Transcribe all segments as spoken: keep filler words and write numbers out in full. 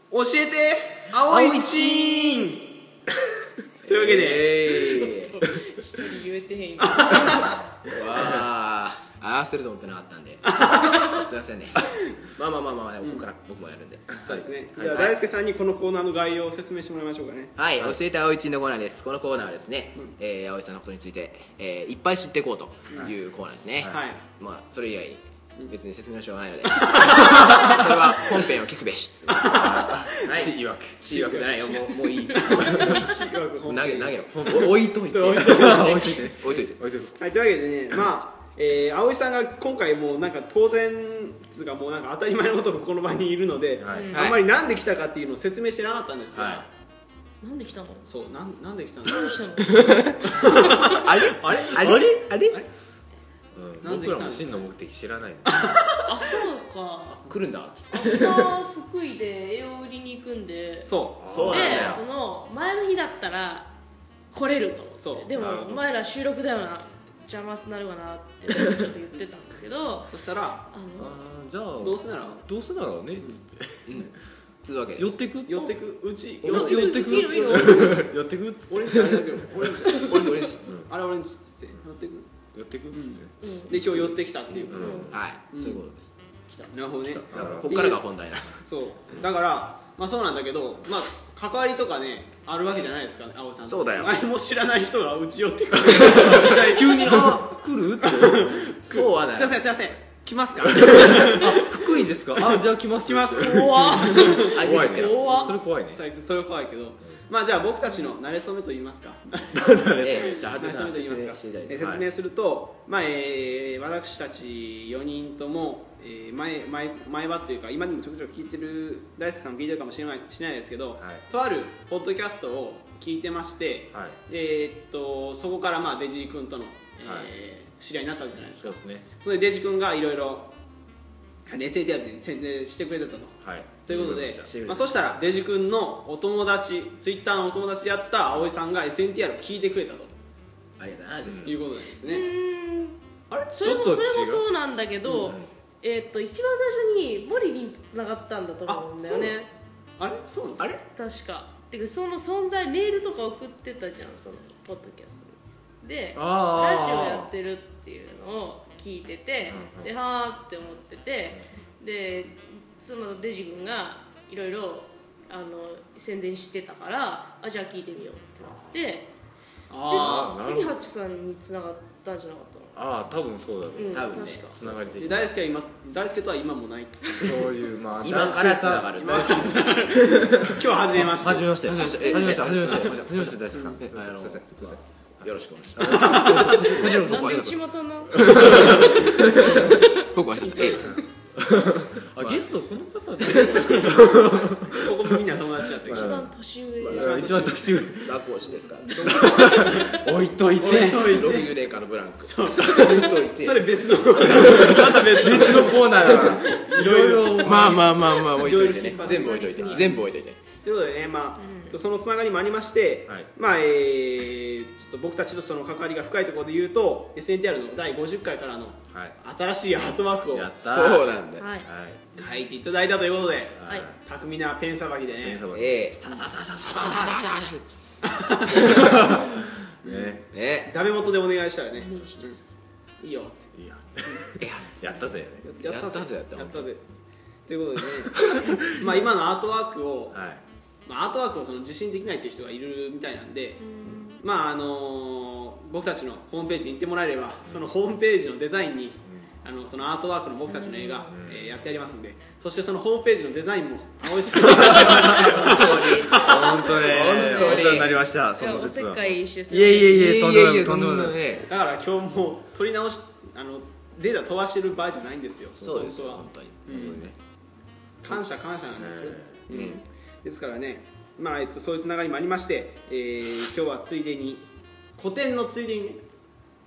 教えて青いチーンというわけで、 えー、 ちょっと一人言えてへんわあ合わせると思ってなかったんですいませんね。まあまあまあまあ、ここから僕もやるんで、 そうですね。 はいじゃあ大輔さんにこのコーナーの概要を説明してもらいましょうかね。 はい、教えて青いチーンのコーナーです。このコーナーはですね、うんえー、青井さんのことについて、えー、いっぱい知っていこうというコーナーですね。 はい、 まあそれ以外別に説明のしようがないのでそれは本編を聞くべしはい、 C 曰く C 曰くじゃないよ、もうもういいもういい投げ投げろ置いといて置いといて置いといてはい、というわけでね、まあえー、葵さんが今回もうなんか当然つうかもうなんか当たり前のことがこの場にいるので、はい、あんまりなんで来たかっていうのを説明してなかったんですよ、はい、 なんで来たの？ そう、なんなんで来たの？ なんで来たの？ あれあれあれあれあれ、 うん、僕らも真の目的知らないのあ、そうか来るんだっつって明日福井で栄養売りに行くんでそうそうなんだよ。 で、その前の日だったら来れると思ってそうでもお前ら収録だよな邪魔になるかなってちょっと言ってたんですけどそしたらあのあじゃあどうせならどうせならねっつってうんつうわけで寄ってく寄ってくうち寄ってくいいのいいの寄ってくっつってオレンジあれだけどオレンジ俺俺にあれオレンジっつって寄ってく寄ってくっつってで一応寄ってきたっていう、 はいそういうことです。 なるほどね。 だからこっからが本題なんです。 そうだからまあそうなんだけど、まあ関わりとかねあるわけじゃないですか、青さん。 そうだよ。 何も知らない人がうち寄ってくる急にあ来るってそうはない。 すいませんすいません来ますか？ あ福井ですか？あじゃあ来ます来ます。 怖っ怖いですけど。 怖っそれ怖いね。 それ怖いけど、まあじゃあ僕たちの慣れ初めと言いますか。 ええじゃあ慣れ初めと言いますか。 説明していただいて説明すると、まあえー私たちよにんともえー前前前はというか今にもちょくちょく聞いてる大輔さんも聞いてるかもしれないしないですけど、 はいとあるポッドキャストを聞いてまして、 はいえーっとそこからまあデジー君との、えーはい知り合いになったわけじゃないですか。 そうですね。 それでデジ君がいろいろ エスエヌティーアール で宣伝してくれてたと。 はい。 ということで知りまし、 まあ、そしたらデジ君のお友達ツイッターのお友達であった葵さんが エスエヌティーアール を聞いてくれたとありがたい話です。 いうことですね。 あれそれもちょっと違うそれもそうなんだけど、 うんえーっと一番最初にモリリンとつながったんだと思うんだよね。 あれそうなの？ あれ確かてかその存在メールとか送ってたじゃん、そのポッドキャストであーラジオやってるっていうのを聞いてて、 うんうんではーって思ってて、でそのデジ君がいろいろあの宣伝してたからあじゃあ聞いてみようってなってあで杉八さんにつながったんじゃなかったの？ ああ多分そうだね。 うん、 多分ね確かつながり的でに大輔は今大輔とは今もない。 そういうまあ今からつながる。 今今日初めまして。 初めまして。 初めまして初めまして。初めまして。 え初めまして大輔さん。 えあのすいませんすいません。 よろしくお願いします。 こちらこそなんでちまたな僕は一つ。えあゲストこの方でここみんな友達やって一番年上で一番年上楽押しですから。 置いといてろくじゅうねんかんのブランク。そう。置いといて。 それ別のまた別の別のコーナーだからいろいろまあまあまあまあ置いといてねいろいろ。 全部置いといて。全部置いといて。 ということでね、まあそのつながりもありまして、 はいまあえー、ちょっと僕たちとその関わりが深いところで言うと エスエヌティーアール のだいごじゅっかいからのはい新しいアートワークをやったそうなんだよ。 はいはい書いていただいたということで、 はい巧みなペンさばきでねペンさばきええ。 ねね。 ダメ元でお願いしたらね、 名刺ですいいよっていやいややったぜややったぜやったやったぜということでねまあ今のアートワークを、 はいまあ、アートワークをその受信できないという人がいるみたいなんで、まああのー僕たちのホームページに行ってもらえればそのホームページのデザインにあのそのアートワークの僕たちの絵が、えーやってありますんで、そしてそのホームページのデザインも葵さんに本当に本当にお世話になりましたそいやおの説はせっかいしてすいえいえいえいとんでもないやいやとんでもないですええだから今日もう取り直しあのデータ飛ばしてる場合じゃないんですよ。 そうですよ本本当に。 当は、うん感謝感謝なんです、 うんうんですからね、まあえっと、そういうつながりもありまして、えー今日はついでに古典のついでにね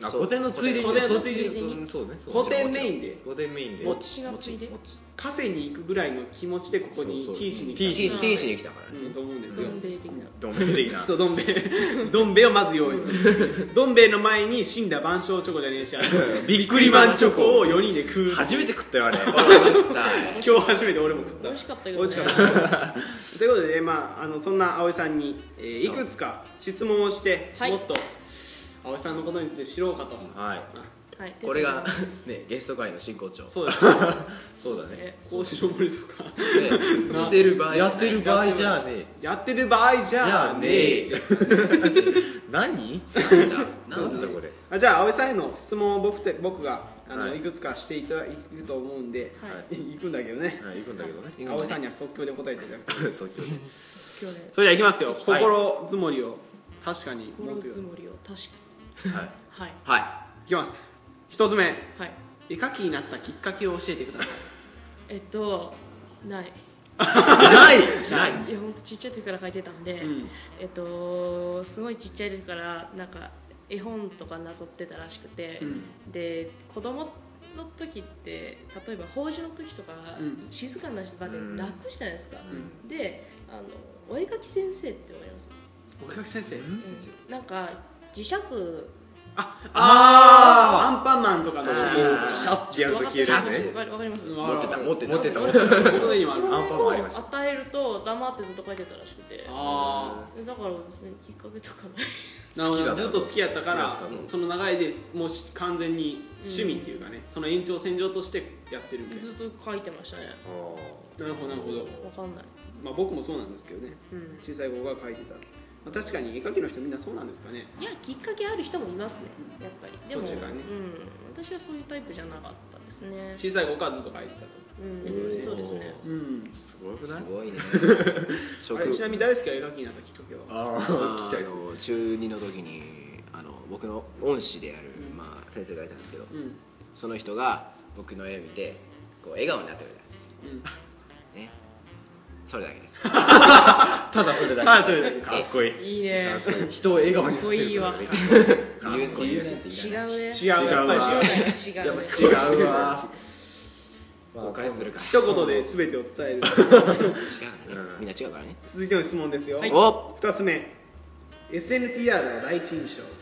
あ古典のついでに古典のそっちついでにそうねそう古典メインで古典メインでも私がついでもちカフェに行くぐらいの気持ちでここにそうそう T 市に T 来ティーシティーシに来たからねたうんと思うんですどよん兵衛的などん兵衛的なそうどん兵衛どん兵衛をまず用意するどん兵衛の前に死んだ万象チョコじゃねえしあのビックリマンチョコをよにんで食う初めて食ったよあれ俺初めて食った今日初めて俺も食った美味しかったけどね美味しかったということで、まあ、あのそんな葵さんに、えーいくつか質問をして、 はいもっと葵さんのことについて知ろうかと、 はいはいこれがねゲスト会の真骨頂そうですそうだねえ格子の森とかねしてる場合じゃないやってる場合じゃあねやってる場合じゃあねえね何なんだななんだんだこれあじゃあ葵さんへの質問を僕て僕があの、 はいい、くつかしていただくと思うんで、 は行くんだけどねはい行くんだけどねいいかもね葵さんには即興で答えていただくとそう今日ね今日ねそれではいきますよ、 はい心づもりを確かに持心ってるづもりを確かはいにはいはいきます一つ目はい絵描きになったきっかけを教えてくださいえっとないないないいやほんとちっちゃい時から描いてたんで、 うんえっとすごいちっちゃい時からなんか絵本とかなぞってたらしくて、 うんで子供の時って例えば法事の時とか、 うん静かな場で泣くじゃないですか、 うであのお絵描き先生って思います、 お絵描き先生うんなんか磁石ああーアンパンマンとかのシリーズシャッてやると消えるやつねわかわかりますうん持ってた持ってた持ってた僕の家にもあるアンパンマンありました与えると黙ってずっと描いてたらしくてあだから別にきっかけとかないあなるほど好きだったずっと好きやったから好きだったその流れでもうし完全に趣味っていうかね、その延長線上としてやってるみたいずっと描いてましたねななるほどなるほど、 わかんない、 まあ、僕もそうなんですけどねうん、 小さい子が描いてた、まあ、確かに絵描きの人みんなそうなんですかねいやきっかけある人もいますねやっぱりでも、 途中からねうん、私はそういうタイプじゃなかったですね小さい子からずっと描いてたとうん、そうですねうんすごくないすごいねあれちなみに誰ですか絵描きになったきっかけはあああ聞きたいですねの中にの時にあの僕の恩師である、まあ、先生がいたんですけどうんその人が僕の絵を見てこう笑顔になってくれたんですうんねそれだけですただそれだけはいそれだけかっこいいいいねかっこいい人を笑顔にさせるかっこいいわことがで言うかっこいい言うねって違言わないうね違うやっぱり違う違うわ違うねやっぱ違うわ誤解するから一言で全てを伝える違うからねみんな違うからね続いての質問ですよ、 はいおふたつめ エスエヌティーアール の第一印象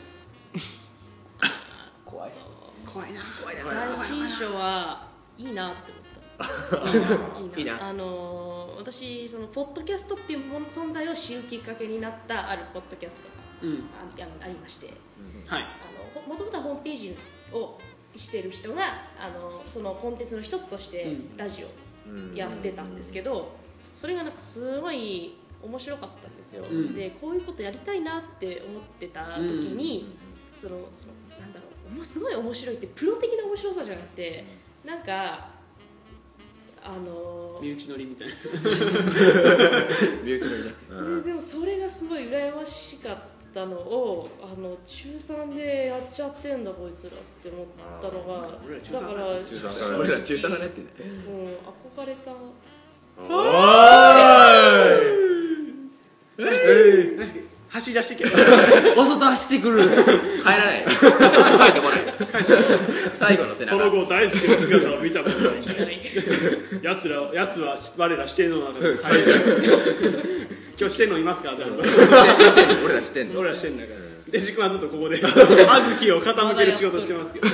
怖い怖いな怖いな第一印象はいいなって思ったいいないいなあのー私そのポッドキャストっていうもの存在を知るきっかけになったあるポッドキャストがうんああありましてはいあのもともとはホームページをしてる人があのそのコンテンツの一つとしてうんラジオやってたんですけど、それがなんかすごい面白かったんですよ、 うんでこういうことやりたいなって思ってた時に、そのそのなんだろうもうすごい面白いってプロ的な面白さじゃなくてなんかあの身内乗りみたいな身内のねででもそれがすごい羨ましかったのをあの中さんでやっちゃってんだこいつらって思ったのが俺ら中ださんだから中さんから俺ら中さんだねってねうん憧れたおーい確かに走り出してけお外走ってくる帰らない帰ってこない最後の背中その後大好きな姿を見たことないいないやつらやつは我ら指定の中で最弱今日してんのいますかじゃあ知ってんの俺ら知ってんの俺らしてんだからデジ君はずっとここで小豆を傾ける仕事してますけど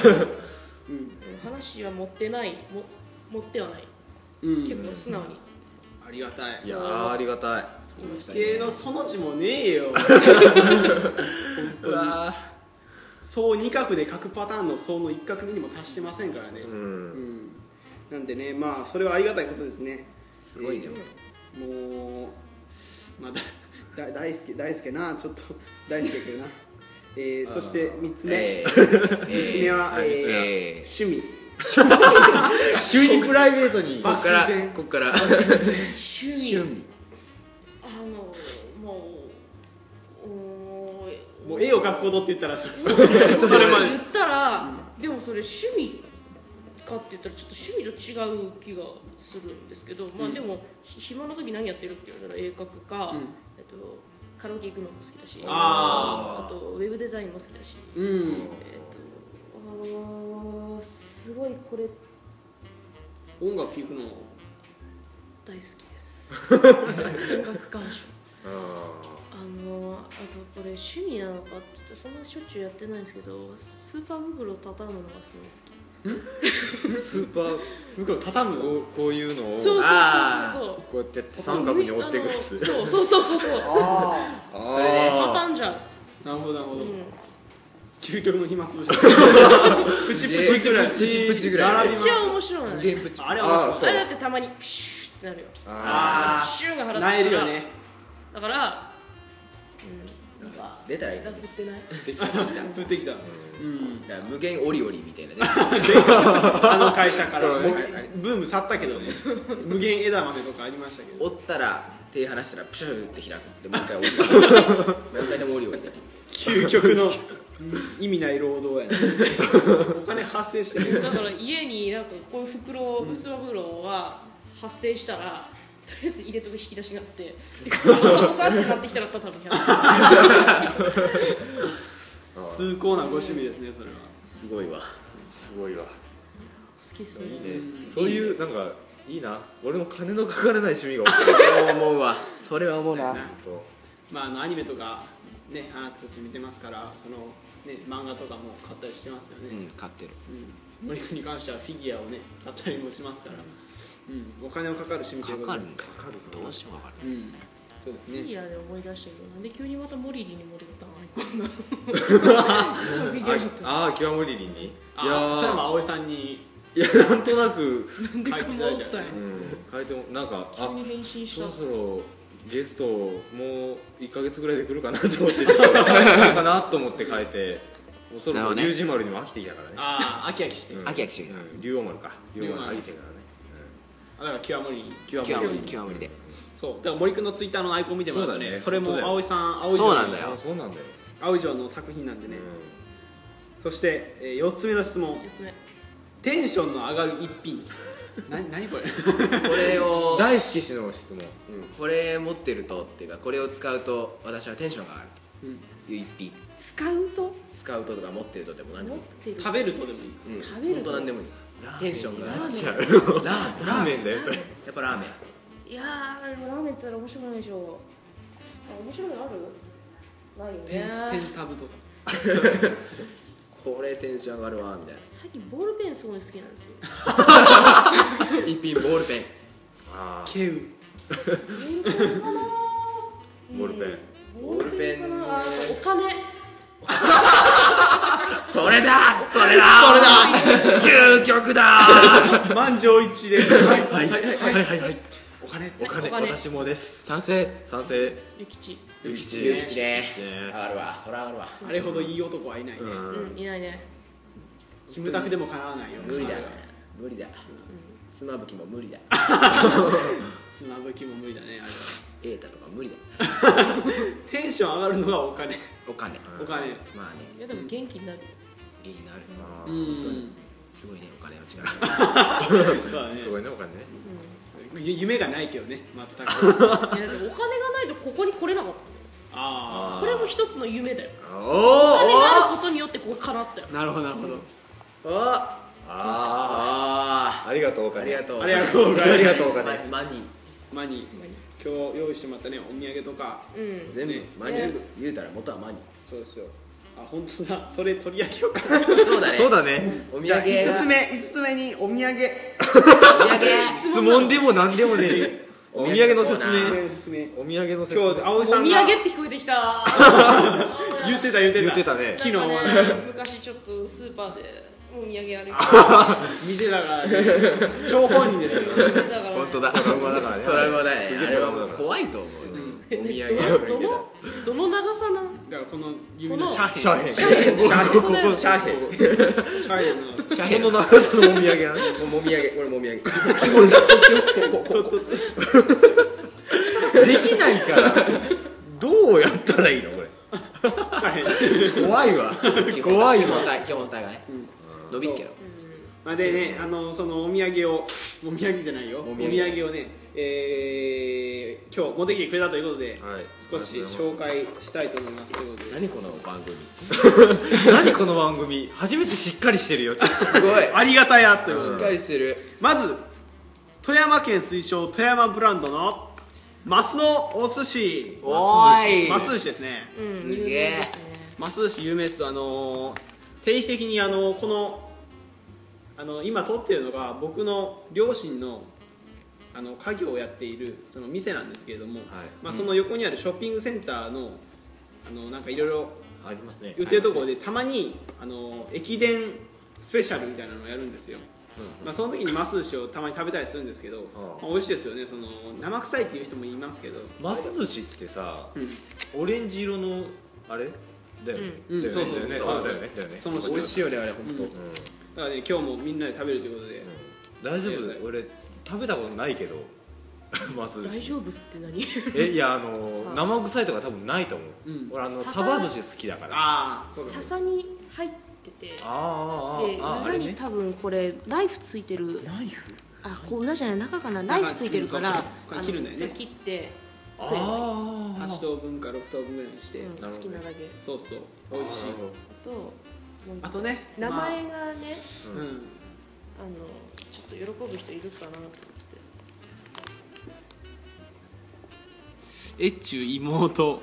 話は持ってないも持ってはないうん結構素直にありがたいいやーありがたい言いましたね系のその字もねえようわ層に画で書くパターンの層の一画にも達してませんからねーううんんなんでねまあそれはありがたいことですねすごいねもうまあだだ大輔大輔なちょっと大輔だけどなえー、そしてみっつめ、 えみっつ目は、 ーえーえー趣味急にプライベートにこっから漠然こっから趣味趣味あのもうおーもう絵を描くことって言ったらそれそれまで言ったら、でもそれ趣味かって言ったらちょっと趣味と違う気がするんですけど、まあでもひ暇な時何やってるって言われたら絵描くか、 うんえっと、 カラオケ行くのも好きだし、 ああとウェブデザインも好きだし、 うんえっ、とあすごいこれ音楽聴くの大好きです音楽鑑賞ああのあとこれ趣味なのかってそんなしょっちゅうやってないんですけどスーパー袋を畳むのがすごい好き。 ースーパー袋畳むのこうこういうのをそうそうそうあそうこうやってやって三角に折っていくやつそうそうそうそうそうあそれね畳んじゃう、 なるほどなるほど、 うん、 究極の暇つぶしプチプチぐらいプチプチぐらい並びます一番面白いのねゲームプチあれは面白いあそうあれだってたまにプシューってなるよあプシューが腹あ立つからなえるよねだからうんなんか出たらいいラ振ってない降ってきた、うん、 だから無限オリオリみたいなねあの会社からそうねもうブーム去ったけどね無限枝豆とかありましたけど折ったら手離したらプシューって開くでもう一回オリオリ何回でもオリオリできる究極のうん意味ない労働やねお金発生してるだから家になんかこういう袋スーパー袋が発生したらとりあえず入れとく引き出しがあってでボサボサってなってきたら畳むや崇高なご趣味ですねそれはすごいわすごいわ好きっすねいいねそういうなんかいいな俺も金のかからない趣味がそう思うわそれは思うなそうやなまああのアニメとかねあなたたち見てますからそのね漫画とかも買ったりしてますようねん買ってるうん森君に関してはフィギュアをね買ったりもしますからうんお金をかかる趣味ということでかかるんだよどうしてもかかるうんそうですねフィギュアで思い出したけどなんで急にまたモリリに戻ったのアイコンがそうフィギュアにああキワモリリンにいあやーそれはもう葵さんにいやなんとなく、 なんで書いていただいたよね曇ったんやうん、書いてもなんかあ急に変身したそろそろゲストもういっかげつぐらいで来るかなと思って来るかなと思って書いてもうそろそろ龍神丸にも飽きてきたからねああ飽き飽きしてきうん飽き飽きしてきたうん龍王丸か龍王丸飽きてるからねただから極盛り極まり極まりでそうだから森君のツイッターのアイコン見てもらうとねそそうだねれも葵さん葵そうなんだよあそうなんだよ葵城の作品なんでね、 うそして、えー、よっつめの質問よっつめテンションの上がる一品な何これこれをん大好き氏の質問うんこれ持ってるとっていうかこれを使うと私はテンションが上がるうんという一品使うと使うととか持ってるとでも何でも持ってる食べるとでもいいうん食べると本当何でもいいテンションが上がるじゃあラーメンラーメンだよそれやっぱラーメンいやーでもラーメンって言ったら面白くないでしょあ面白いのあるないよペンねペンタブとかこれテンション上がるわみたいな最近ボールペンすごい好きなんですよ一品ボールペンあケウボールペンかなボールペンボールペンかなあお金それだそれだ究極だ満場一致ではいはいはいはいはいはいお金お金お金私もです賛成賛成ゆきちゆきちゆきちねゆきちね上がるわそれ上がるわあれほどいい男はいないね、 うんうんいないねキムタクでもかなわないよ無理だあれは無理だ妻夫木も無理だ妻夫木も無理だねあれはエータとか無理だテンション上がるのがお金お金お金まあねいやでも元気になる元気になるあうー本当にんすごいねお金の力そうだねすごいねお金ねゆ夢がないけどね全くいやでもお金がないとここに来れなかったあこれも一つの夢だよおおお金があることによってここ叶ったよあなるほどなるほどあああーありがとうお金ありがとうありがとうお金ありがとうお金マニーマニー今日用意してもらったねお土産とかうん全部ねマニー言うたら元はマニそうですよあ本当だそれ取り上げようかーそうだねそうだねお土産じゃあいつつめいつつめにお土産お土産質問でも何でもねお土産の説お土産明説明お土産の説明今日葵お土産さんがって聞こえてきた言ってた言ってた言ってたね昨日なんかはね昔ちょっとスーパーでお土産あれ見てたからね張本人ですよだからね本当だトラウマだからねトラウマだすげえねあれはもうトラウマだから怖いと思うお土産ねをどのどの長さなんだからこの指の斜シャヘン斜辺こここここ斜辺斜辺のシャヘのこの長さのお土産がねもみあげこれもみあげ基本だ基本ここここできないからどうやったらいいのこれ斜辺怖いわ基本怖いわ基本体基本体がね伸びっけろまあでねあのそのお土産をお土産じゃないよお土お土産産をねえー今日持ってきてくれたということで、 はい、 少し紹介したいと思いますということで、 何この番組何この番組初めてしっかりしてるよちょっとすごいありがたやということで、 しっかりしてる。 まず富山県推奨富山ブランドのマスのお寿司、 おーいマス寿司ですね。 うんすげえ有名ですね。 マス寿司有名です。あのー定期的にあのこのあの今撮ってるのが僕の両親のあの家業をやっているその店なんですけれども、まあ、その横にあるショッピングセンターのあのなんかいろいろありますね売ってるところでたまにあの駅伝スペシャルみたいなのをやるんですよ。まあ、その時にマス寿司をたまに食べたりするんですけど、まあ、美味しいですよね。その生臭いっていう人もいますけど、 マス寿司ってさ、 うんオレンジ色のあれだよね、 うんだよねそうそうそうだよねそうそうだよねだよねその美味しいよねあれ本当。 うんだからね今日もみんなで食べるということで、 大丈夫俺食べたことないけどマス寿司大丈夫って何？ えいやあのさ生臭いとか多分ないと思う、 うん俺あのさサバ寿司好きだからああそうだ笹に入ってて、 あーあーであーああれね裏に多分これナイフついてる。 ナイフあ、こう裏じゃない中かな、ナイフついてるから、 そうそうこれ切るんだよねあのそう切ってああはち等分かろく等分ぐらいにして、 うん好きなだけ。 そうそう美味しい。 あともう一個あとね名前がね、 まあうん、 あのちょっと喜ぶ人いるかなと思って。 越中妹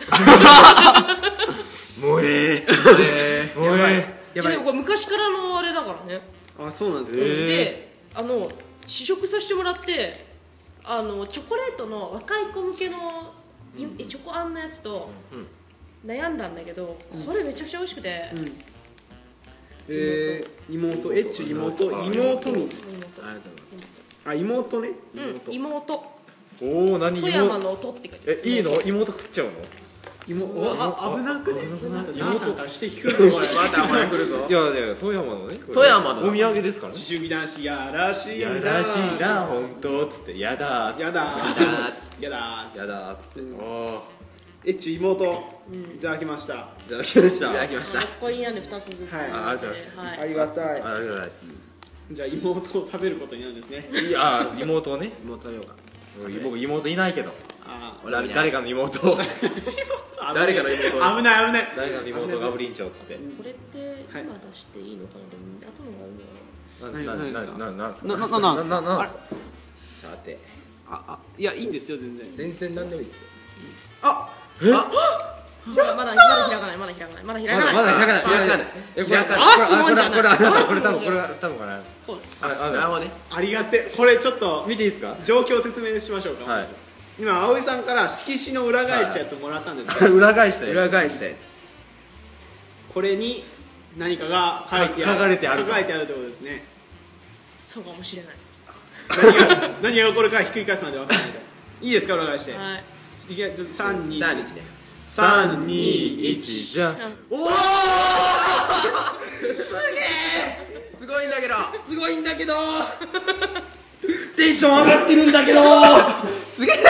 もうえええもうえやばいいやでもこれ昔からのあれだからね。 あそうなんですね、 えーで、あの試食させてもらって、あのチョコレートの若い子向けの、いえチョコあんのやつと悩んだんだけど、これめちゃくちゃ美味しくて。 うんえー、妹越中妹妹みありがとうございます。 あ妹ねうん、妹おお何富山の音って書いてある。 えいいの妹食っちゃうの妹あ危なくね妹母さんから指摘来るぞこれまたこれ来るぞい。やいや富山のねこれ富山のお土産ですからね思春期男子やらしいなやらしいな本当っつってやだーっつってやだやだーっつっやだやだーっつってうんお越中妹いただきました、 ーいただきましたいただきました。 ここになんでふたつずつ。 はいあありがとうございますはいありがたいありがとうございますじゃあ妹を食べることになるんですねいやー妹ねもう食べようか。 僕妹いないけどあ俺もいない誰かの妹あ誰かの妹危ない危ない誰かの妹がブリンチョっつってこれって今出していいのかな、でも後のがあるのかな。 な何何ですかななんすかなななんですかななあれさてああいやいいんですよ全然全然何でもいいですよ。 あまだまだまだ開かないまだ開かないまだ開かない。 まだ開かない開かないえこれ開かない回すもんじゃないこれこれこれ回すもんじゃないこれ多分これ多分かなそうああなるほどね。 ありがてこれちょっと見ていいですか状況を説明しましょうか、 はい今葵さんから色紙の裏返したやつをもらったんですけど、 裏返したや裏返したやつ。 これに何かが書いてある書かれてある書かれてあるということですねそうかもしれない。 何が何が起こるかひっくり返すまで分からないけどいいですか裏返して、 はい。 いけさんにいちさんにちね。 さんにいちじゃあおお。すげえ。すごいんだけど。 すごいんだけどテンション上がってるんだけどすげえ。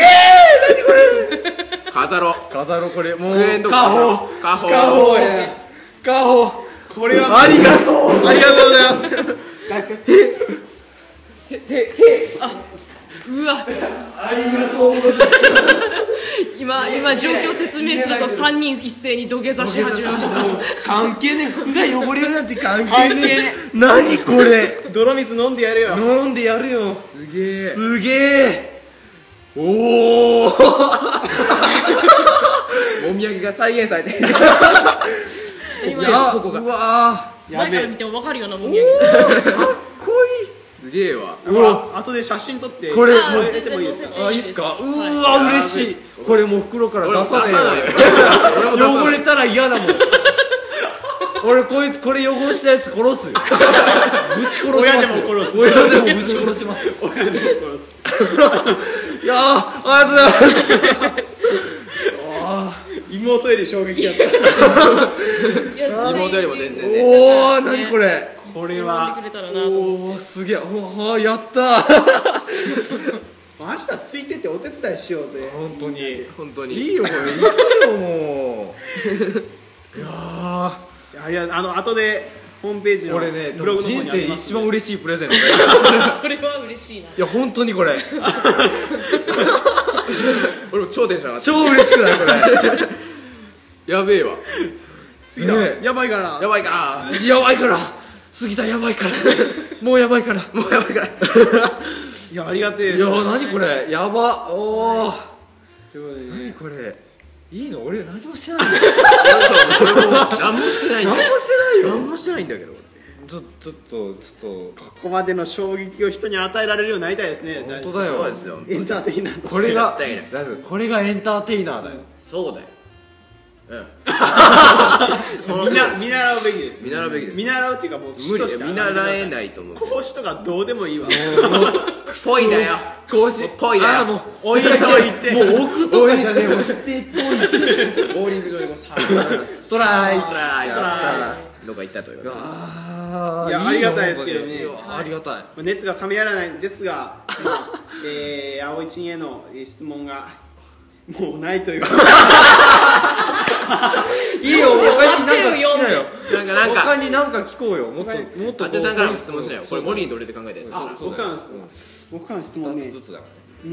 飾ろう。 飾ろうこれもう机のとこ家宝家宝。 家宝や家宝これはありがとうありがとうございます大好きうわ。 ありがとうございます今今状況説明すると三人一斉に土下座し始めました。 関係ねえ服が汚れるなんて関係ねえ何これ泥水飲んでやるよ飲んでやるよすげえ。 すげえおおもみあげが再現されて。 今いやここがうわ前から見ても分かるようなもみあげ。 ーかっこいいすげえわ。 うわ後で写真撮ってこれあーもう出てもいいですか全然あいいっすかうはいーわ嬉しいこれもう袋から俺も出さね出さないよ。 え俺も出さない。 よ汚れたら嫌だもん俺これこれ汚したやつ殺すよぶち殺しますよ親でも殺す親でもぶち殺しますよ親でも殺すいやーありがとうございます妹より衝撃だったいや妹よりも全然ね。 おお何これこれ喜んはでくれたらなと思って。 おおすげえおおやったー明日ついてってお手伝いしようぜ本当に本当に。 いいよこれいいよもういやーいやいやあの後でホームページのこれねブログの方人生にあります一番嬉しいプレゼントだよそれは嬉しいな。 いや本当にこれ俺も超テンション上がって超嬉しくないこれやべえわ次だ、 ねやばいからやばいかやばいから杉田やばいからもうやばいかららもうやばいからいやありがてえでいすや何これやばおおということでね何これいいの俺何もしてないんだよ俺も何もしてないんだよ何もしてないよ何もしてないんだけどちょちょっとちょっとここまでの衝撃を人に与えられるようになりたいですね。 本当だよそうですよエンターテイナーとしてこれが絶対ないだってこれがエンターテイナーだよそうだようんみんな見習うべきです。 見習うべきです見習うっていうかもう無理だよ見習えないと思う講師とかどうでもいいわ。 ぽいだよ講師ぽいだよあーもう置いといてもう置くとかじゃねえもう捨てといてボーリング場にこうさストライクほらややったどっか行ったというかあーいやありがたいですけどねいいよありがたいまあ熱が冷めやらないんですが、まあえー、青いちへのえー質問がもうないというかいいよ他になんか聞きなよなんかなんか他になんか聞こうよもっともっとあっちさんからも質問しないよこれモリーと俺で考えたやつあそうだよ僕からの質問僕からの質問ねふたつずつだかうー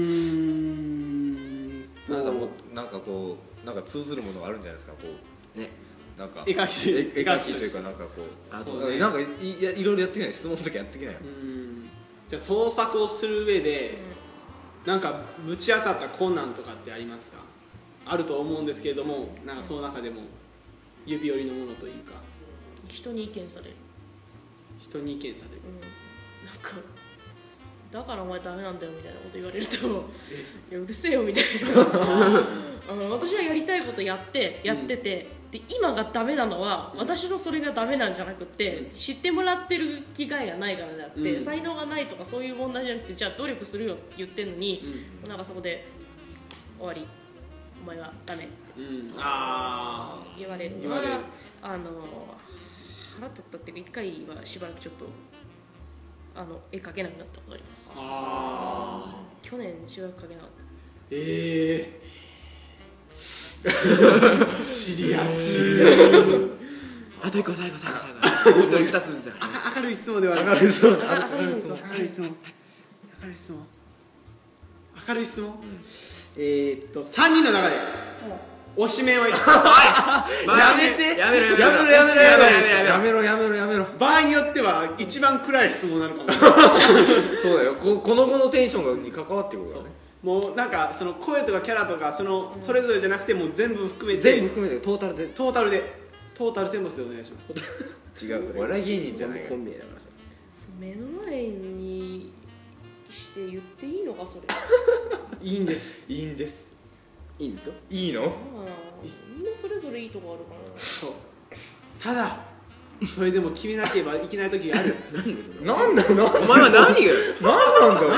んらねなんかもうなんかこうなんか通ずるものがあるんじゃないですかこうねなんか絵描き絵絵描きというかなんかこうあそうねなんかいいやいろいろやってきない質問の時やってきないようーんじゃあ創作をする上でなんかぶち当たった困難とかってありますか？あると思うんですけれどもなんかその中でも指折りのものというか人に意見される、 人に意見されるうん、なんかだからお前ダメなんだよみたいなこと言われるといやうるせえよみたいなあの私はやりたいことやってやってて、で今がダメなのは私のそれがダメなんじゃなくて知ってもらってる機会がないからであって、 うん才能がないとかそういう問題じゃなくてじゃあ努力するよって言ってるのに、なんかそこで終わりお前はダメってうん、うん、あ言われるのは言われるあの腹立ったっていうか一回はしばらくちょっとあの絵描けなくなったことありますあ去年しばらく描けなかっええー、シリアスシリアスあと一個最後最後最後一人二つずつだからね明るい質問ではある明るい質問たあ明るい質問明るい質問明るい質問明るい質問、えー、っとさんにんの中で推しメンはいるやめてやめろやめろやめろやめろやめろやめろやめろやめろやめろ場合によっては一番暗い質問なのかもそうだよここの後のテンションに関わってくるからねもうなんかその声とかキャラとかそのそれぞれじゃなくてもう全部含めて全部含めてトータルでトータルでトータルテンボスでお願いします違うそれ笑い芸人じゃないかコンビだからさそう目の前にして言っていいのかそれいいんですいいんですいいんですよいいのまあみんなそれぞれいいとこあるからそうただそれでも決めなければいけない時があるなんだよなんお前は何がなんなんだよなんなんかね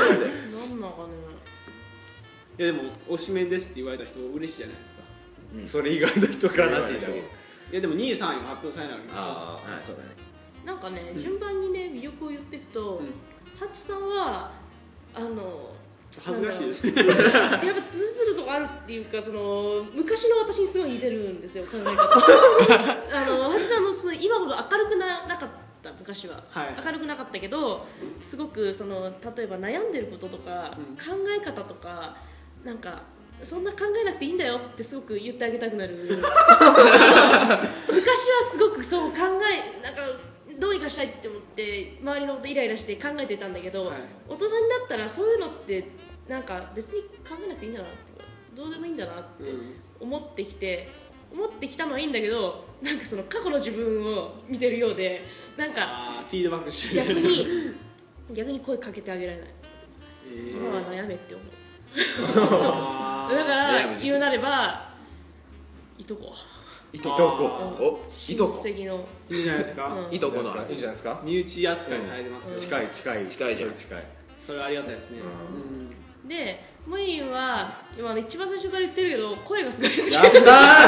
いやでも推しメンですって言われた人嬉しいじゃないですかそれ以外の人から悲しい人いやでもにいさんいが発表されないわけでしょあああそうだねなんかね、順番にね魅力を言っていくと、ハッチさんはあの恥ずかしいですねやっぱ通ずるとこあるっていうかその昔の私にすごい似てるんですよ考え方あのハッチさんのその今ほど明るくななかった昔は、 はい明るくなかったけどすごくその例えば悩んでることとか、 うん考え方とかなんかそんな考えなくていいんだよってすごく言ってあげたくなる昔はすごくそう考えなんかどうにかしたいって思って周りのことイライラして考えてたんだけど、 はい大人になったらそういうのってなんか別に考えなくていいんだなってどうでもいいんだなって思ってきて思ってきたのはいいんだけどなんかその過去の自分を見てるようでなんかあーフィードバックして逆に逆に声かけてあげられないえ今は悩めって思うーだから悩む時期言うなればいとこいとあこおいとこ親戚のいいじゃないですか、 うんいとこのいいじゃないですか身内扱いされてますよ、 近い近い近いじゃん近いそれはありがたいですね、 でモリンは今の一番最初から言ってるけど声がすごい好きやったー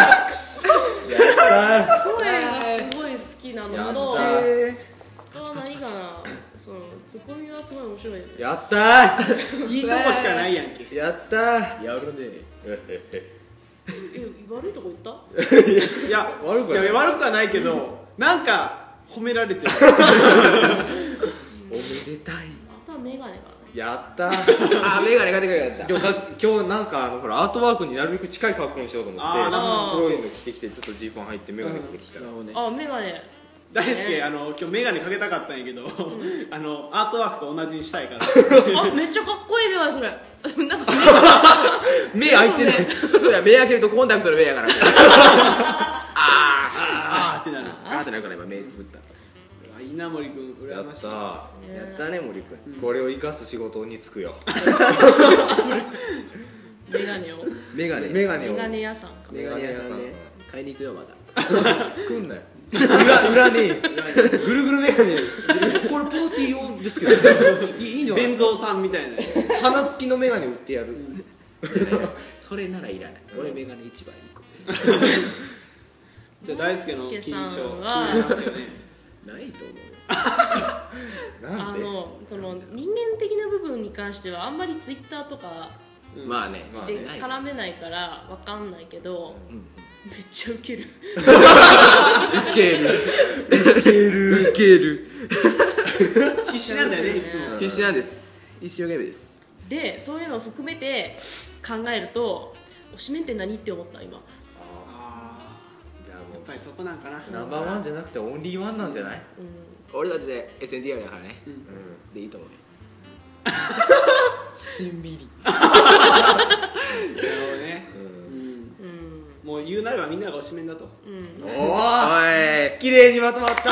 やった声がすごい好きなのやったとーあと何かなそのツッコミはすごい面白いよねやったーいいとこしかないやんけやったーやるねえ悪いとこ言ったいや悪くはないいや悪くはないけどなんか褒められてるおめでたいあとはメガネかやったーあメガネ買ってくれよかった今日か今日なんかあのほらアートワークになるべく近い格好にしようと思ってあーなるほど黒いの着てきてちょっとジーパン入ってメガネかけてきたら、 なるほどねあメガネ大輔、あの今日メガネかけたかったんやけど、あのアートワークと同じにしたいからあめっちゃかっこいいメガネそれなんか目開いてないいや目開けるとコンタクトの目やからあーってなる。 あーってなるから今目つぶったうわ稲森君やっ羨ましい。 たーやったね森君これを生かす仕事に就くよメガネをメガネメガネをメガネ屋さんかメガネ屋さんね買いに行くよまた来んなよ裏裏ねぐるぐるメガネこれポーティー用ですけどいいんじゃない弁蔵さんみたいな。 鼻付きのメガネ売ってやるそれならいらない俺メガネ一番いい子じゃあ大輔の金賞大輔さんは気になりますよね。 ないと思うよなんであのその人間的な部分に関してはあんまりツイッターとかうんまあねまあでない絡めないからわかんないけど、 うんめっちゃウケるウケるウケるウケる必死なんだよねいつも。 必死なんです一生懸命ですでそういうのを含めて考えると推しメンって何って思った今あじゃあもうーやっぱりそこなんかな。 ナンバーワンじゃなくてオンリーワンなんじゃない俺たちで エスエヌティーアール だからねうんでいいと思うよしんびりなるほどね。 うんうんうんもう言うなればみんなが推しメンだと。 うんおおーい綺麗にまとまった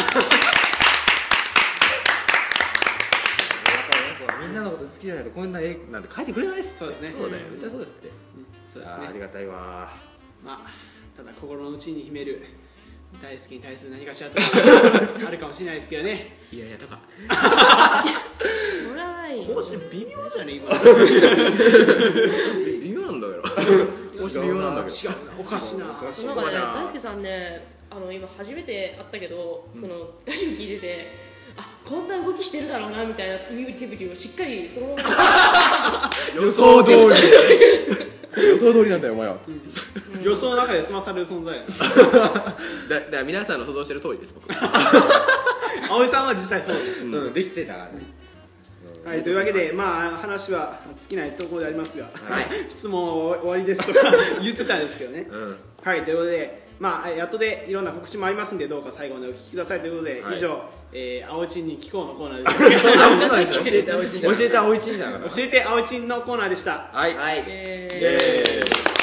みんなのこと好きじゃないとこんな絵なんて描いてくれないっすそうですね。 そうだよ絶対そうですってそうですね。 あーありがたいわまあただ心の内に秘める大好きに対する何かしらとあるかもしれないですけどね。 いやいやとかそれはない更新微妙じゃね今。 微妙なんだけどもし微妙なんだけど違うなおかしいな。 おかしいなんかねじゃあ大輔さんねあの今初めて会ったけど、そのラジオ聞いててあこんな動きしてるだろうなみたいな身振り手振りをしっかりそのまま予想通り予想通りなんだよお前は予想の中で済まされる存在やな。 だだから皆さんの想像してる通りです僕葵さんは実際そうでしうんできてたからねょ。はいというわけでまあ話は尽きないところでありますが、 はい質問は終わりですとか言ってたんですけどね。 うんはいということで。まあ、やっとでいろんな告知もありますんでどうか最後までお聞きくださいということで、 はい以上、えー、青ちんに聞こうのコーナーでしたそんなことないでしょ教えて青いちん教えて青いちんじゃなかった教えて青ちんのコーナーでした。 はいはいええ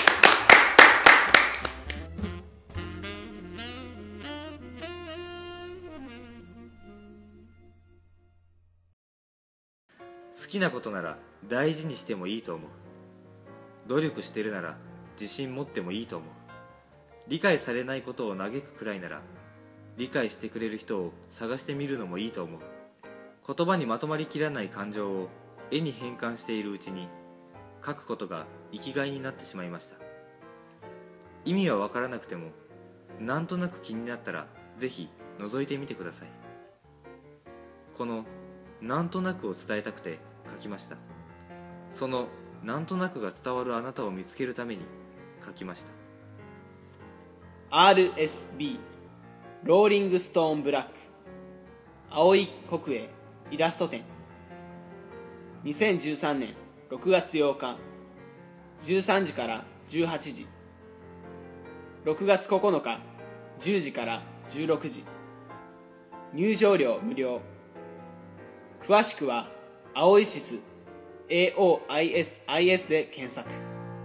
好きなことなら大事にしてもいいと思う。努力してるなら自信持ってもいいと思う。理解されないことを嘆くくらいなら理解してくれる人を探してみるのもいいと思う。言葉にまとまりきらない感情を絵に変換しているうちに書くことが生きがいになってしまいました。意味はわからなくてもなんとなく気になったらぜひ覗いてみてください。このなんとなくを伝えたくて書きました。そのなんとなくが伝わるあなたを見つけるために書きました。 アールエスビー ローリングストーンブラック青い国営イラスト展にせんじゅうさんねんろくがつようかじゅうさんじからじゅうはちじろくがつここのかじゅうじからじゅうろくじ入場料無料詳しくは青いシス エーオーアイエスアイエス で検索。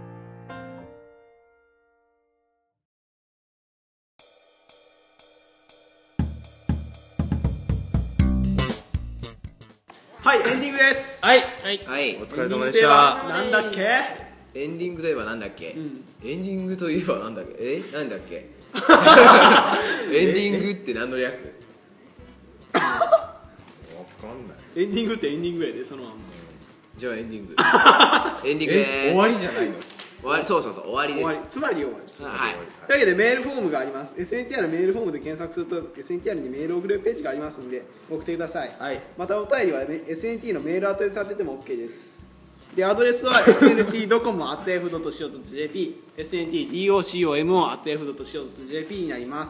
はいエンディングです。 はいはいはいお疲れ様でした。 なんだっけエンディングといえばなんだっけ、 んエンディングといえばなんだっけえなんだっけエンディングって何の略わかんない。 エンディングってエンディングやでそのまんま。 じゃあエンディングエンディングでーす終わりじゃないの？ 終わりそうそうそう終わりです終わりつまり終わり。 はいというわけでメールフォームがあります。 エスエヌティーアール メールフォームで検索すると エスエヌティーアール にメールを送れるページがありますので送ってください。 はいまたお便りは エスエヌティー のメールアドレス当てても OK です。でアドレスは エスエヌティードコム アットエフドットシーオードットジェーピー エスエヌティードコム アットエフドットシーオードットジェーピー になります。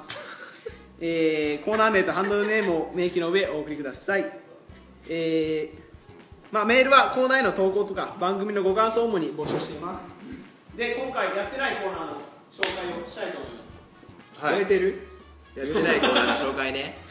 えー、コーナー名とハンドルネームを明記の上お送りください。えーまあ、メールはコーナーへの投稿とか番組のご感想を主に募集しています。で今回やってないコーナーの紹介をしたいと思います。 聞こえてる？やってないコーナーの紹介ね。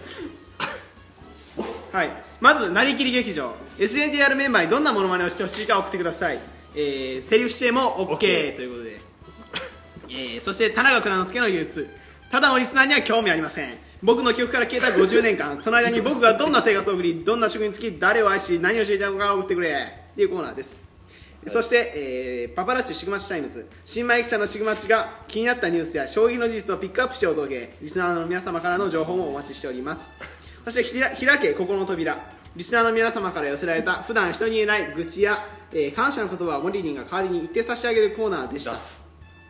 はい、まずなりきり劇場 エスエヌティーアール メンバーにどんなモノマネをしてほしいか送ってください。えー、セリフ指定も OK, OK ということで、えー、そして田中蔵之介の憂鬱、ただのリスナーには興味ありません。僕の記憶から消えたごじゅうねんかん、その間に僕がどんな生活を送り、どんな職に就き、誰を愛し、何をしていたのかを送ってくれっていうコーナーです。はい、そして、えー、パパラッチシグマチタイムズ、新米記者のシグマチが気になったニュースや衝撃の事実をピックアップしてお届け、リスナーの皆様からの情報もお待ちしております。そしてひら開け心の扉、リスナーの皆様から寄せられた普段人に言えない愚痴や、えー、感謝の言葉をモリリンが代わりに言って差し上げるコーナーでした。出す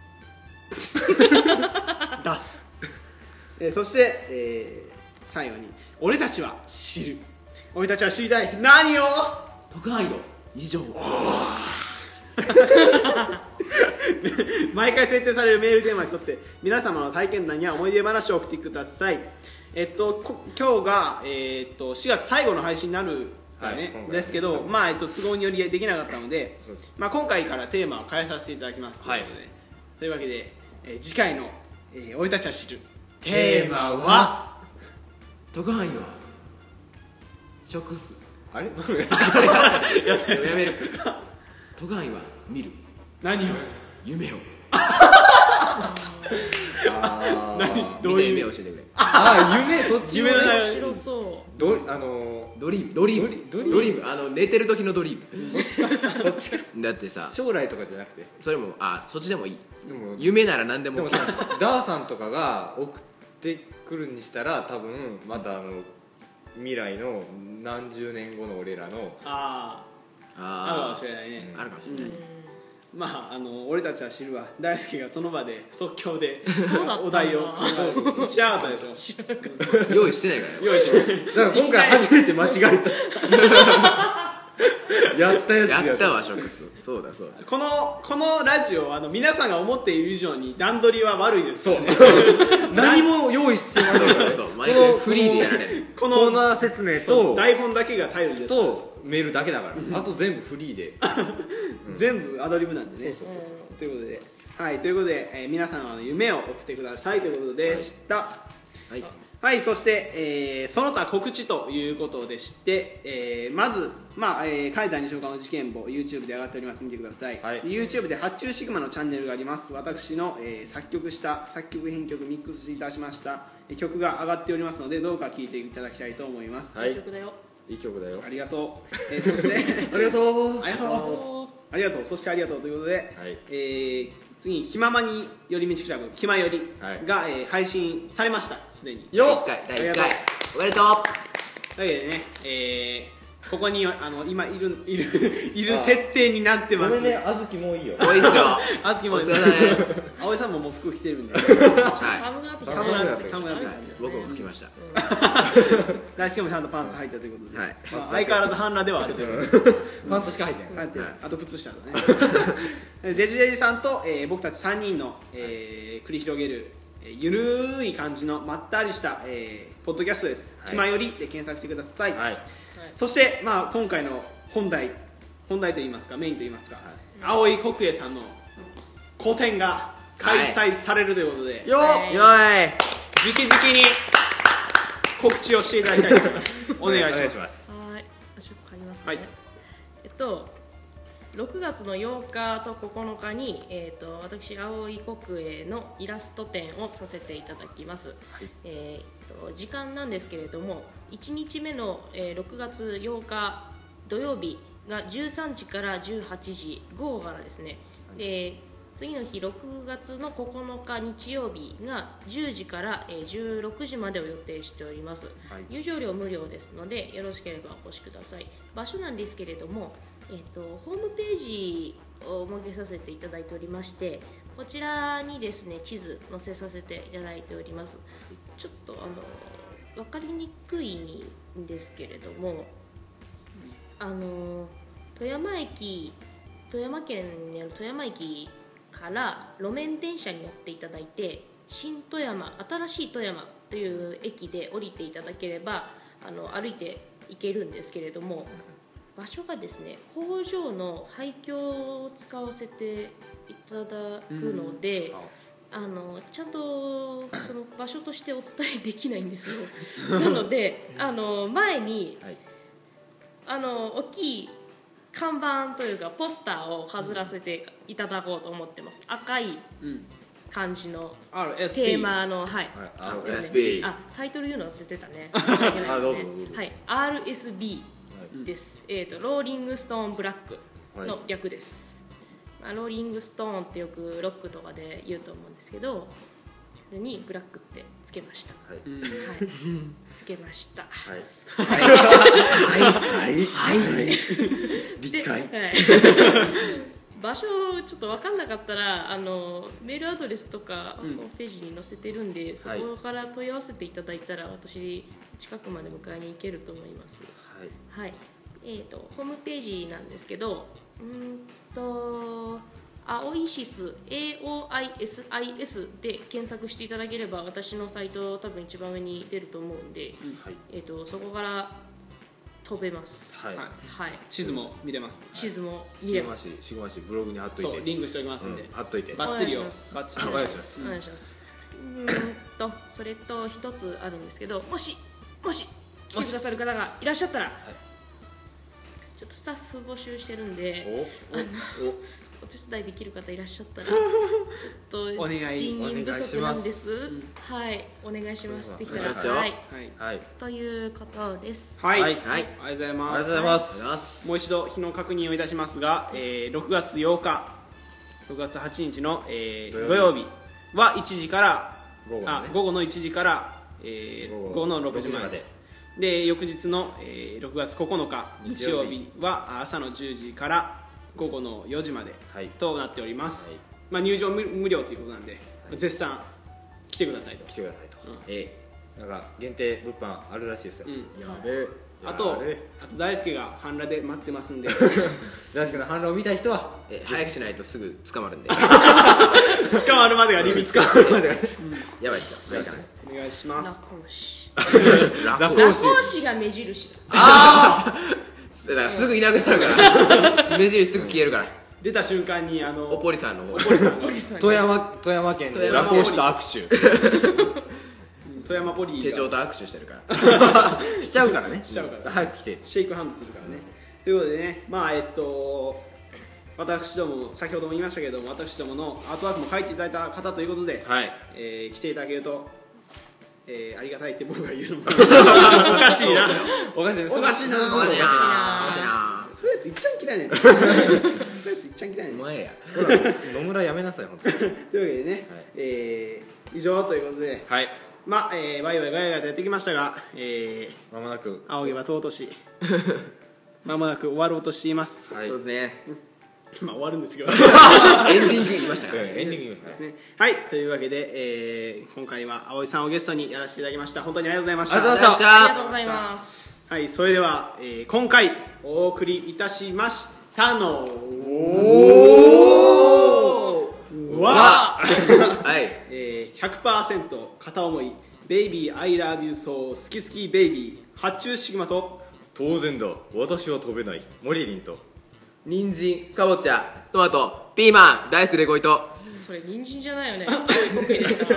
出す、えー、そして、えー、最後に俺たちは知る、俺たちは知りたい何を特派員の日常毎回設定されるメールテーマに沿って皆様の体験談や思い出話を送ってください。えっと、今日が、えー、っとしがつ最後の配信になる、ね、はい、ですけど、まあえっと、都合によりできなかったので、まあ、今回からテーマを変えさせていただきますということで、はい、というわけで、えー、次回の、えー「俺たちは知る」テーマは特派員は食す。 あれやめる。特派員は見る。 何を？ 夢を。 あ何どういう夢を教えてくれ。 ああ夢、そっち夢の面白そう。 どあのドリームドリームドリームドリーム、あの寝てる時のドリーム。 そっちかそっちか。 だってさ、 将来とかじゃなくて、 それもあそっちでもいい。 でも夢なら何でもでもダーさんとかが送ってくるにしたら多分またあの未来の何十年後の俺らのあああるかもしれないね、 あるかもしれない、うん、 まああの俺たちは知るわ大輔がその場で即興でお題を考えてしなかったでしょ。 用意してないから用意してないだから今回初めて間違えたやったやつやったわ食す。そうだそうだ。 このこのラジオあの皆さんが思っている以上に段取りは悪いです。 そう何も用意してない。 そうそうそう、毎回フリーでやられる。 このコーナー説明と台本だけが頼りですとメールだけだから、あと全部フリーで全部アドリブなんでね。 そうそうそうそう。 ということで、はい、ということで、えー、皆様の夢を送ってくださいということでした。はいはいはい、そして、えー、その他告知ということでして、えー、まず、まあえー、海外西岡の事件簿 YouTube で上がっております。見てください、はい、YouTube で発注シグマのチャンネルがあります。私の、えー、作曲した作曲編曲ミックスいたしました曲が上がっておりますので、どうか聴いていただきたいと思います。 いい曲だよ、 いい曲だよ。 ありがとう、えー、そしてありがとうありがとうありがとうそしてありがとうということで、はい、えー次に「気ままに寄り道クラブ気まよりが」が、えー、配信されました。すでによっだいいっかいおめでとう。 というわけでね、えー、ここにあの今いるいるいる設定になってます。 ごめんね、あずきもういいよ。 おいっすよあずきもいいです。葵さんももう服着てるんで寒くなってきた。 寒くなってきた。 僕も服着ました。 大輔もちゃんとパンツ履いたということで、 はい、 まあ、相変わらず半裸ではあるというパンツしか履いてない、 はい、あと靴下とねデジデジさんと、えー、僕たちさんにんの、えー、繰り広げる、えー、ゆるい感じのまったりした、えー、ポッドキャストです。気まよりで検索してください、はい、そして、まあ、今回の本題本題といいますかメインといいますか、はい、葵国栄さんの個展が開催されるということで、はい、 よっよい直々に告知をしていただきたいと思いますお願いします。 はい、足を借りますね、 はい、 えっとろくがつのようかとここのかに、えー、と私葵国営のイラスト展をさせていただきます、はい、えー、と時間なんですけれどもいちにちめの、えー、ろくがつようか土曜日がじゅうさんじからじゅうはちじ午後からですね、はい、で次の日ろくがつのここのか日曜日がじゅうじからじゅうろくじまでを予定しております、はい、入場料無料ですのでよろしければお越しください。場所なんですけれども、えー、とホームページを設けさせていただいておりまして、こちらにですね地図載せさせていただいております。ちょっとあの分かりにくいんですけれども、あの富山駅富山県にある富山駅から路面電車に乗っていただいて新富山新しい富山という駅で降りていただければあの歩いて行けるんですけれども、 場所がですね工場の廃墟を使わせていただくので、うん、あのちゃんとその場所としてお伝えできないんですよなのであの前に、はい、あの大きい看板というかポスターを飾らせていただこうと思ってます。赤い感じのテーマの、はい、 アールエスビー、 あ、タイトル言うの忘れてたね。申し訳ないですね。はい、アールエスビー です。えっとローリングストーンブラックの略です。まあ、ローリングストーンってよくロックとかで言うと思うんですけど、それにブラックってつけました。はい、はい、つけました。はい。 はいはいはい。理解。はい。 場所ちょっと分かんなかったらあのメールアドレスとかホームページに載せてるんで、うん、そこから問い合わせていただいたら私近くまで迎えに行けると思います。はい、はい、えーとホームページなんですけど、うんとアオイシス エーオーアイエスアイエス で検索していただければ私のサイト多分一番上に出ると思うんで、うんはい、えーとそこから飛べます。はい、はい、 地図も見れます、ね、 地図も見れます。 しごましブログに貼っといて、 そうリンクしておきますんで、うん、 貼っといてバッチリをお願いします。お願いします。お願いします。うんとそれと一つあるんですけど、もしもし来てくださる方がいらっしゃったら、はい、ちょっとスタッフ募集してるんで、おおおお手伝いできる方いらっしゃったらちょっと人員不足なんです。はい、お願いします。できたらはい、はい、ということです。 はい、はい、ありがとうございます。 ありがとうございます。 もう一度日の確認をいたしますが、えー、ろくがつようか、ろくがつはちにちの、えー、土曜日はいちじから午後、ね、あ午後のいちじから、えー、午後のろくじまで。で翌日の、えー、ろくがつここのか日曜日は朝のじゅうじから午後のよじまでとなっております、はい、まあ、入場 無, 無料ということなんで、はい、絶賛来てくださいと来てくださいと、うん、えー、なんか限定物販あるらしいですよ、うん、 やべえ。あとあと大輔が半裸で待ってますんで大輔の半裸を見たい人はえ早くしないとすぐ捕まるんで捕まるまでがリミット捕まるまでが、うん、 やばいですよ。 お願いします。 ラコーシラコーシが目印だ。 ああだからすぐいなくなるから目印すぐ消えるから、 出た瞬間にあのおぽりさんの方富山富山県でラコーシと握手富山ポリー手帳と握手してるからしちゃうからね、 しちゃうから早く来てシェイクハンドするからね、うん、ということでね、まあえっと私ども先ほども言いましたけども、私どものアートワークも書いていただいた方ということで、はい、えー、来ていただけると、えー、ありがたいって僕が言うのもおかしいなおかしいなおかしいなおかしいなそういうやついっちゃん嫌いねんそういうやついっちゃん嫌いねんお前や野村やめなさい本当にというわけでね、はい、えー、以上ということで、はい、まあ、えー、ワイワイガヤガヤとやってきましたが、えー、まもなく仰げば尊しまもなく終わろうとしています、 はい、そうですね、 まあ終わるんですけどエンディング言いましたから、 エンディング言いましたね。はい、というわけで、えー、今回は葵さんをゲストにやらせていただきました。本当にありがとうございました。 ありがとうございました。 ありがとうございます。 はい、それでは、えー、今回お送りいたしましたのは、はい、えー、ひゃくパーセント 片思いベイビー I love you so 好き好きベイビー発注シグマと、 当然だ私は飛べないモリリンと、 人参、かぼちゃ、トマト、ピーマン、ダイスレゴイと。 それ人参じゃないよね。コピーでした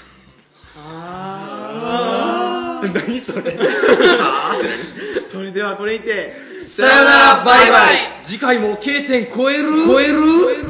あー何それそれではこれにてさよならバイバイ。 次回も K 点超える超える